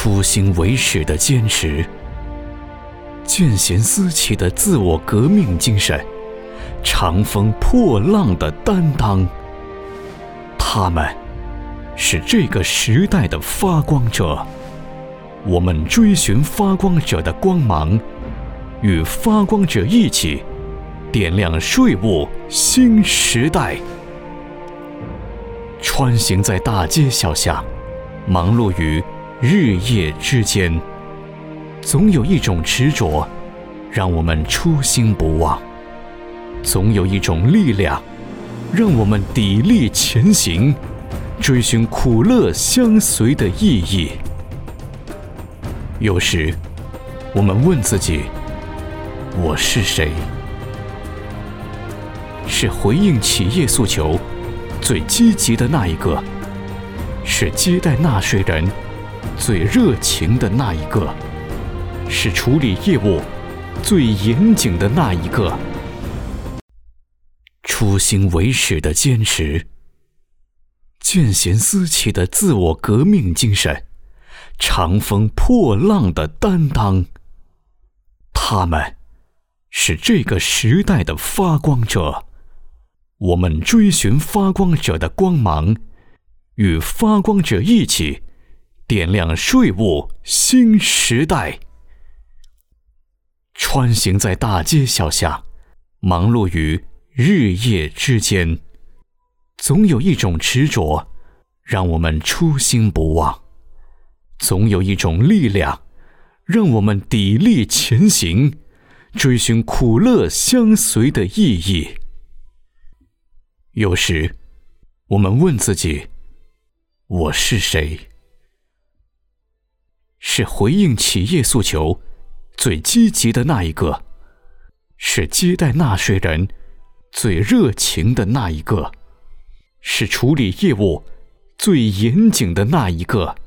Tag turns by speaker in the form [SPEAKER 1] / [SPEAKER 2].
[SPEAKER 1] 初心为始的坚持，见贤思齐的自我革命精神，长风破浪的担当。他们是这个时代的发光者，我们追寻发光者的光芒，与发光者一起点亮税务新时代。穿行在大街小巷，忙碌于日夜之间，总有一种执着让我们初心不忘，总有一种力量让我们砥砺前行，追寻苦乐相随的意义。有时我们问自己，我是谁？是回应企业诉求最积极的那一个，是接待纳税人最热情的那一个，是处理业务最严谨的那一个。初心为始的坚持，见贤思齐的自我革命精神，长风破浪的担当。他们是这个时代的发光者，我们追寻发光者的光芒，与发光者一起点亮税务新时代。穿行在大街小巷，忙碌于日夜之间，总有一种执着让我们初心不忘，总有一种力量让我们砥砺前行，追寻苦乐相随的意义。有时我们问自己，我是谁？是回应企业诉求最积极的那一个，是接待纳税人最热情的那一个，是处理业务最严谨的那一个。